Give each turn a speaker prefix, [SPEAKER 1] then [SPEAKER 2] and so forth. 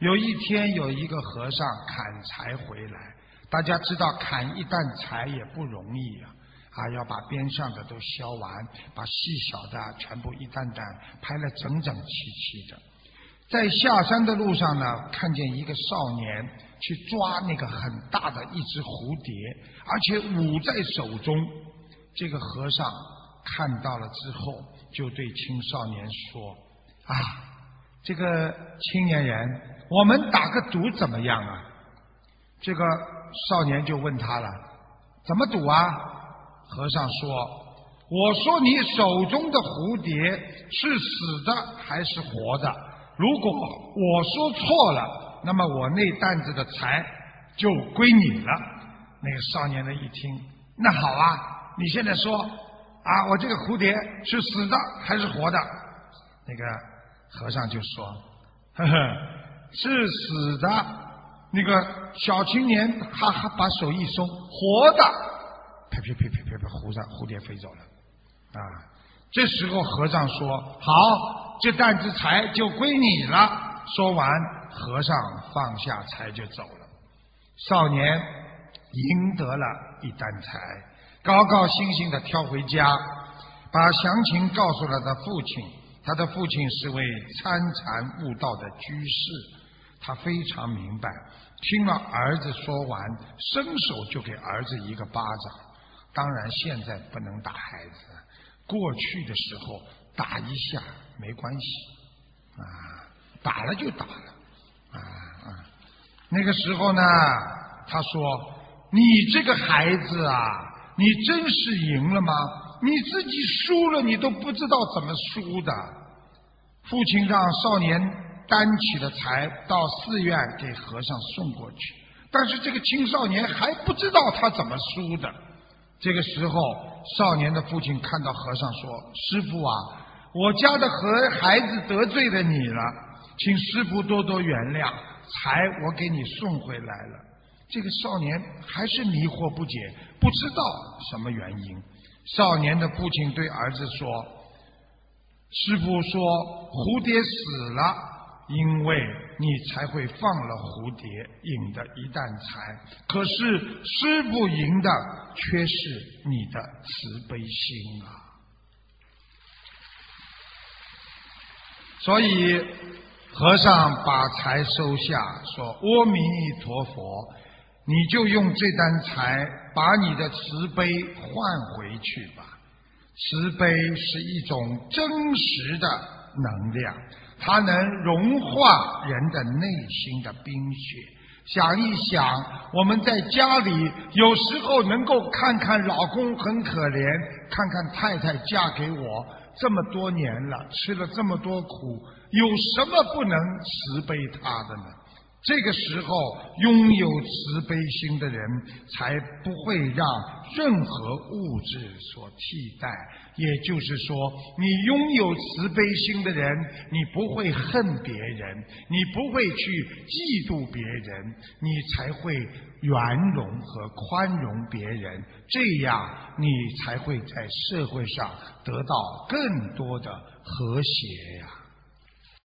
[SPEAKER 1] 有一天有一个和尚砍柴回来，大家知道砍一担柴也不容易要把边上的都削完，把细小的全部一担担排了整整齐齐的。在下山的路上呢，看见一个少年去抓那个很大的一只蝴蝶，而且舞在手中。这个和尚看到了之后，就对青少年说：这个青年人，我们打个赌怎么样啊？这个少年就问他了：怎么赌啊？和尚说：我说你手中的蝴蝶是死的还是活的？如果我说错了，那么我那担子的财就归你了。那个少年人一听，那好啊，你现在说我这个蝴蝶是死的还是活的？那个和尚就说：呵呵，是死的。那个小青年哈哈把手一松，活的，啪啪啪啪啪，蝴蝶飞走了。这时候和尚说：好，这担子财就归你了。说完，和尚放下财就走了。少年赢得了一担财，高高兴兴地挑回家，把详情告诉了他父亲。他的父亲是位参禅悟道的居士，他非常明白，听了儿子说完，伸手就给儿子一个巴掌。当然现在不能打孩子，过去的时候打一下没关系打了就打了那个时候呢，他说：你这个孩子你真是赢了吗？你自己输了你都不知道怎么输的。父亲让少年担起了财到寺院给和尚送过去，但是这个青少年还不知道他怎么输的。这个时候，少年的父亲看到和尚说：师父我家的孩子得罪了你了，请师父多多原谅，财我给你送回来了。这个少年还是迷惑不解，不知道什么原因。少年的父亲对儿子说：师父说蝴蝶死了，因为你才会放了蝴蝶，赢得一担财。可是师父赢的却是你的慈悲心所以和尚把财收下，说：阿弥陀佛，你就用这担财把你的慈悲换回去吧。慈悲是一种真实的能量，它能融化人的内心的冰雪。想一想，我们在家里有时候能够看看老公很可怜，看看太太嫁给我这么多年了，吃了这么多苦，有什么不能慈悲他的呢？这个时候拥有慈悲心的人才不会让任何物质所替代。也就是说，你拥有慈悲心的人，你不会恨别人，你不会去嫉妒别人，你才会圆融和宽容别人，这样你才会在社会上得到更多的和谐呀。